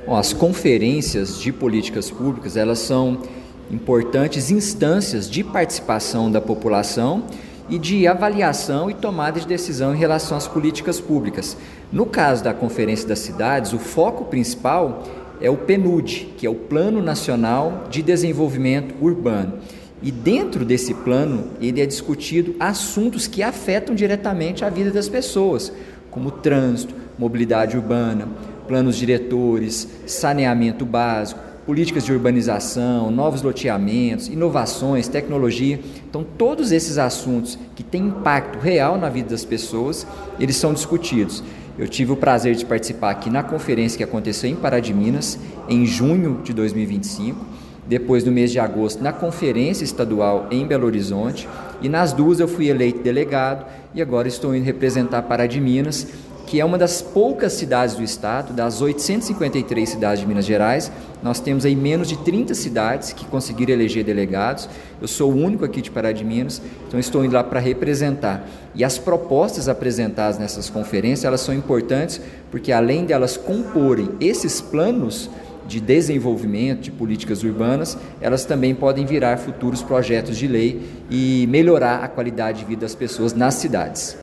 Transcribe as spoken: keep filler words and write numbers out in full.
Bom, as conferências de políticas públicas, elas são importantes instâncias de participação da população e de avaliação e tomada de decisão em relação às políticas públicas. No caso da Conferência das Cidades, o foco principal é o PNUD, que é o Plano Nacional de Desenvolvimento Urbano. E dentro desse plano, ele é discutido assuntos que afetam diretamente a vida das pessoas, como trânsito, mobilidade urbana, planos diretores, saneamento básico, políticas de urbanização, novos loteamentos, inovações, tecnologia. Então, todos esses assuntos que têm impacto real na vida das pessoas, eles são discutidos. Eu tive o prazer de participar aqui na conferência que aconteceu em Pará de Minas, em junho de dois mil e vinte e cinco, depois no mês de agosto na conferência estadual em Belo Horizonte, e nas duas eu fui eleito delegado e agora estou indo representar Pará de Minas, que é uma das poucas cidades do estado, das oitocentas e cinquenta e três cidades de Minas Gerais. Nós temos aí menos de trinta cidades que conseguiram eleger delegados. Eu sou o único aqui de Pará de Minas, então estou indo lá para representar. E as propostas apresentadas nessas conferências, elas são importantes porque além de elas comporem esses planos de desenvolvimento de políticas urbanas, elas também podem virar futuros projetos de lei e melhorar a qualidade de vida das pessoas nas cidades.